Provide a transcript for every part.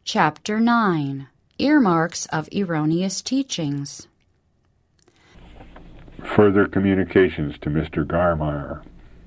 Chapter 9. Earmarks of Erroneous Teachings. Further communications to Mr. Garmeyer.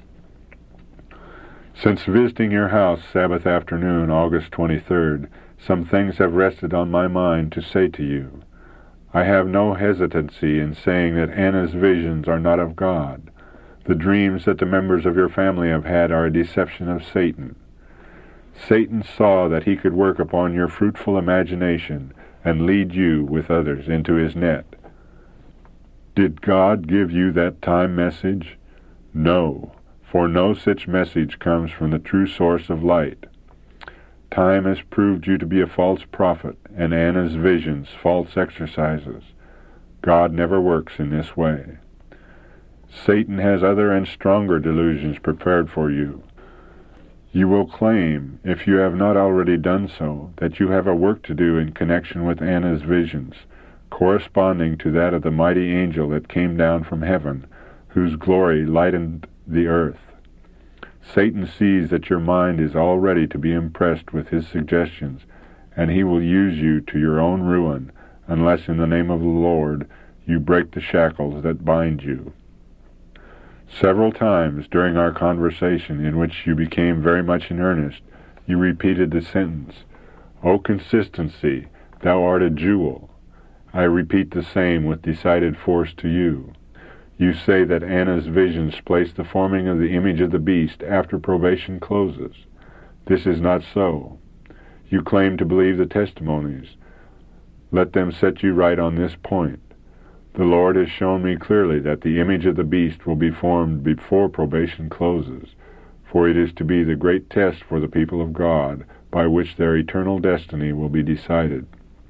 Since visiting your house Sabbath afternoon, August 23rd, some things have rested on my mind to say to you. I have no hesitancy in saying that Anna's visions are not of God. The dreams that the members of your family have had are a deception of Satan. Satan saw that he could work upon your fruitful imagination and lead you, with others, into his net. Did God give you that time message? No, for no such message comes from the true source of light. Time has proved you to be a false prophet, and Anna's visions false exercises. God never works in this way. Satan has other and stronger delusions prepared for you. You will claim, if you have not already done so, that you have a work to do in connection with Anna's visions, corresponding to that of the mighty angel that came down from heaven, whose glory lightened the earth. Satan sees that your mind is all ready to be impressed with his suggestions, and he will use you to your own ruin, unless in the name of the Lord you break the shackles that bind you. Several times during our conversation, in which you became very much in earnest, you repeated the sentence, "O consistency, thou art a jewel." I repeat the same with decided force to you. You say that Anna's visions place the forming of the image of the beast after probation closes. This is not so. You claim to believe the testimonies. Let them set you right on this point. The Lord has shown me clearly that the image of the beast will be formed before probation closes, for it is to be the great test for the people of God, by which their eternal destiny will be decided.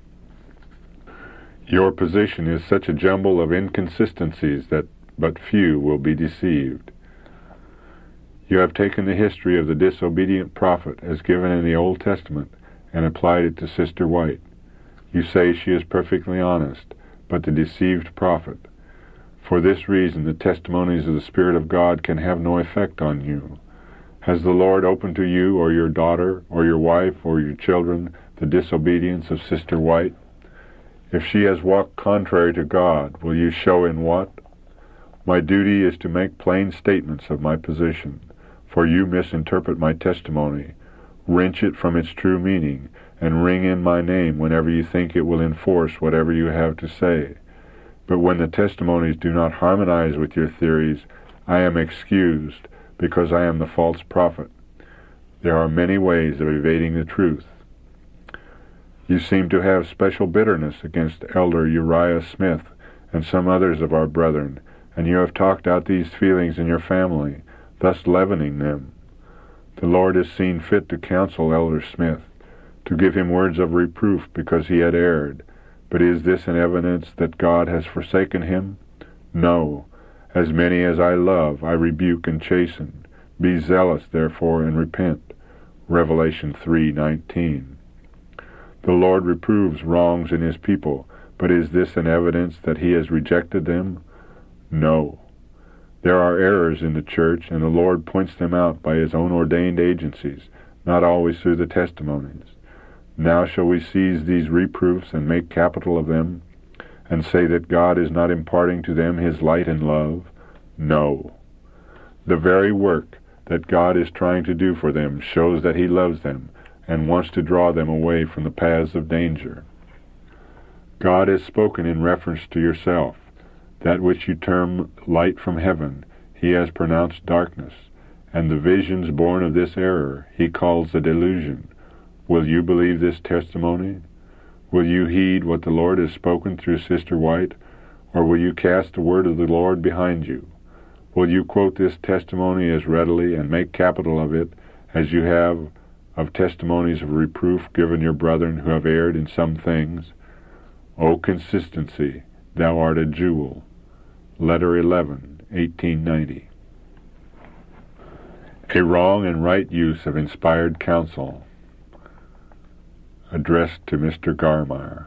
Your position is such a jumble of inconsistencies that but few will be deceived. You have taken the history of the disobedient prophet as given in the Old Testament and applied it to Sister White. You say she is perfectly honest, but the deceived prophet. For this reason, the testimonies of the Spirit of God can have no effect on you. Has the Lord opened to you, or your daughter, or your wife, or your children, the disobedience of Sister White? If she has walked contrary to God, will you show in what? My duty is to make plain statements of my position, for you misinterpret my testimony, wrench it from its true meaning, and ring in my name whenever you think it will enforce whatever you have to say. But when the testimonies do not harmonize with your theories, I am excused, because I am the false prophet. There are many ways of evading the truth. You seem to have special bitterness against Elder Uriah Smith and some others of our brethren, and you have talked out these feelings in your family, thus leavening them. The Lord has seen fit to counsel Elder Smith, to give him words of reproof because he had erred. But is this an evidence that God has forsaken him? No. As many as I love, I rebuke and chasten. Be zealous, therefore, and repent. Revelation 3:19. The Lord reproves wrongs in his people, but is this an evidence that he has rejected them? No. There are errors in the church, and the Lord points them out by his own ordained agencies, not always through the testimonies. Now shall we seize these reproofs and make capital of them, and say that God is not imparting to them his light and love? No. The very work that God is trying to do for them shows that he loves them and wants to draw them away from the paths of danger. God has spoken in reference to yourself. That which you term light from heaven, he has pronounced darkness, and the visions born of this error he calls a delusion. Will you believe this testimony? Will you heed what the Lord has spoken through Sister White, or will you cast the word of the Lord behind you? Will you quote this testimony as readily and make capital of it as you have of testimonies of reproof given your brethren who have erred in some things? O consistency, thou art a jewel. Letter 11, 1890. A wrong and right use of inspired counsel. Addressed to Mr. Garmeyer.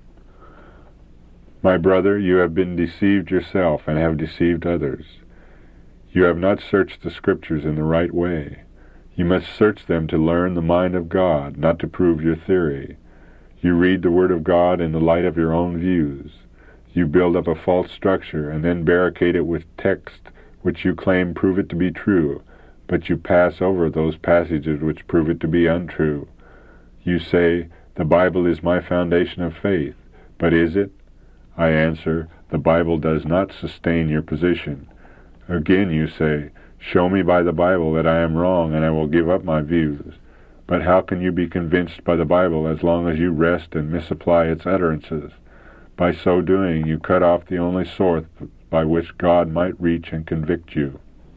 My brother, you have been deceived yourself and have deceived others. You have not searched the Scriptures in the right way. You must search them to learn the mind of God, not to prove your theory. You read the Word of God in the light of your own views. You build up a false structure and then barricade it with text which you claim prove it to be true, but you pass over those passages which prove it to be untrue. You say, "The Bible is my foundation of faith," but is it? I answer, the Bible does not sustain your position. Again you say, "Show me by the Bible that I am wrong, and I will give up my views." But how can you be convinced by the Bible as long as you wrest and misapply its utterances? By so doing, you cut off the only source by which God might reach and convict you.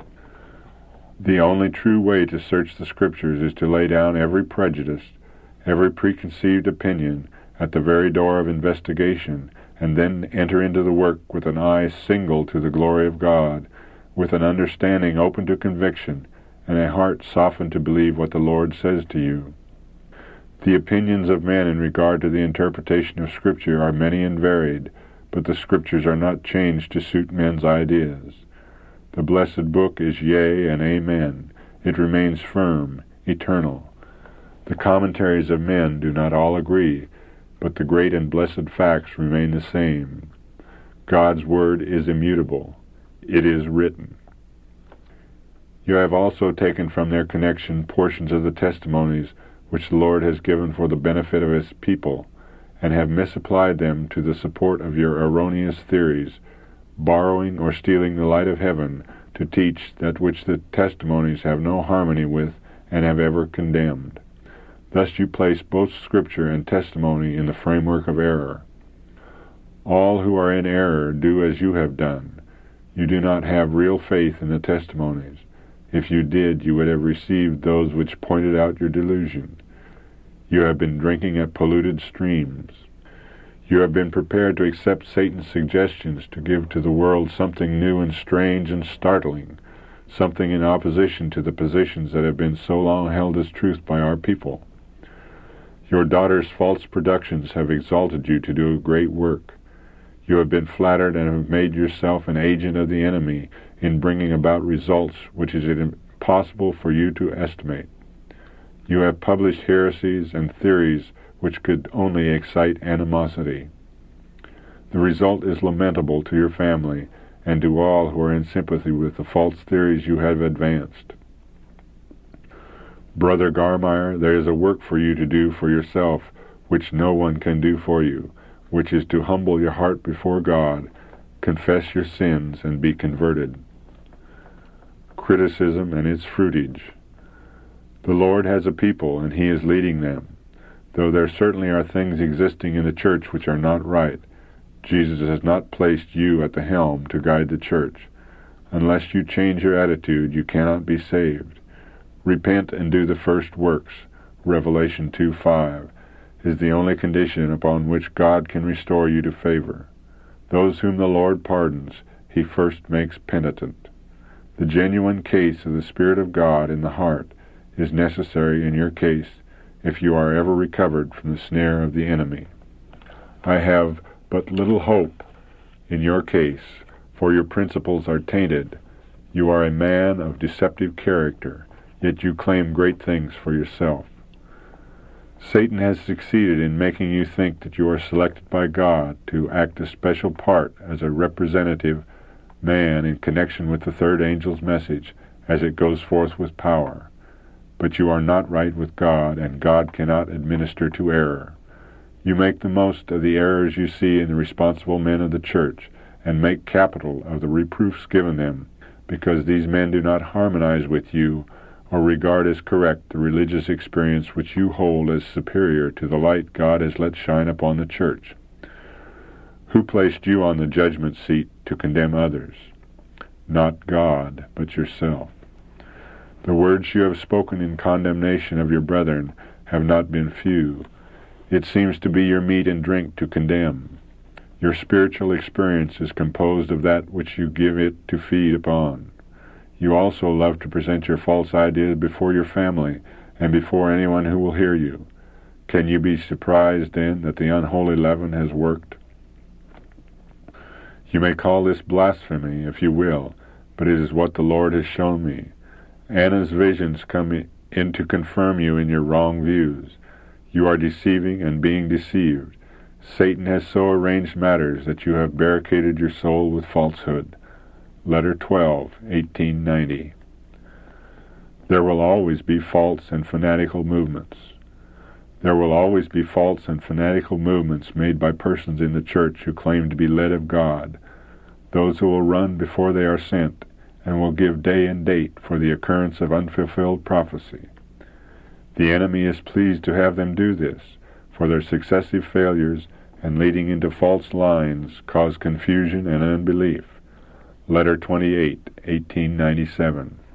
The only true way to search the Scriptures is to lay down every prejudice, every preconceived opinion at the very door of investigation, and then enter into the work with an eye single to the glory of God, with an understanding open to conviction, and a heart softened to believe what the Lord says to you. The opinions of men in regard to the interpretation of Scripture are many and varied, but the Scriptures are not changed to suit men's ideas. The blessed book is yea and amen. It remains firm, eternal. The commentaries of men do not all agree, but the great and blessed facts remain the same. God's word is immutable. It is written. You have also taken from their connection portions of the testimonies which the Lord has given for the benefit of his people, and have misapplied them to the support of your erroneous theories, borrowing or stealing the light of heaven to teach that which the testimonies have no harmony with and have ever condemned. Thus you place both Scripture and testimony in the framework of error. All who are in error do as you have done. You do not have real faith in the testimonies. If you did, you would have received those which pointed out your delusion. You have been drinking at polluted streams. You have been prepared to accept Satan's suggestions to give to the world something new and strange and startling, something in opposition to the positions that have been so long held as truth by our people. Your daughter's false productions have exalted you to do a great work. You have been flattered and have made yourself an agent of the enemy in bringing about results which it is impossible for you to estimate. You have published heresies and theories which could only excite animosity. The result is lamentable to your family and to all who are in sympathy with the false theories you have advanced. Brother Garmeyer, there is a work for you to do for yourself which no one can do for you, which is to humble your heart before God, confess your sins, and be converted. Criticism and its fruitage. The Lord has a people, and he is leading them. Though there certainly are things existing in the church which are not right, Jesus has not placed you at the helm to guide the church. Unless you change your attitude, you cannot be saved. Repent and do the first works, Revelation 2:5, is the only condition upon which God can restore you to favor. Those whom the Lord pardons, he first makes penitent. The genuine case of the Spirit of God in the heart is necessary in your case if you are ever recovered from the snare of the enemy. I have but little hope in your case, for your principles are tainted. You are a man of deceptive character, yet you claim great things for yourself. Satan has succeeded in making you think that you are selected by God to act a special part as a representative man in connection with the third angel's message as it goes forth with power. But you are not right with God, and God cannot administer to error. You make the most of the errors you see in the responsible men of the church, and make capital of the reproofs given them, because these men do not harmonize with you or regard as correct the religious experience which you hold as superior to the light God has let shine upon the church. Who placed you on the judgment seat to condemn others? Not God, but yourself. The words you have spoken in condemnation of your brethren have not been few. It seems to be your meat and drink to condemn. Your spiritual experience is composed of that which you give it to feed upon. You also love to present your false ideas before your family and before anyone who will hear you. Can you be surprised, then, that the unholy leaven has worked? You may call this blasphemy, if you will, but it is what the Lord has shown me. Anna's visions come in to confirm you in your wrong views. You are deceiving and being deceived. Satan has so arranged matters that you have barricaded your soul with falsehood. Letter 12, 1890. There will always be false and fanatical movements. There will always be false and fanatical movements made by persons in the church who claim to be led of God, those who will run before they are sent, and will give day and date for the occurrence of unfulfilled prophecy. The enemy is pleased to have them do this, for their successive failures and leading into false lines cause confusion and unbelief. Letter 28, 1897.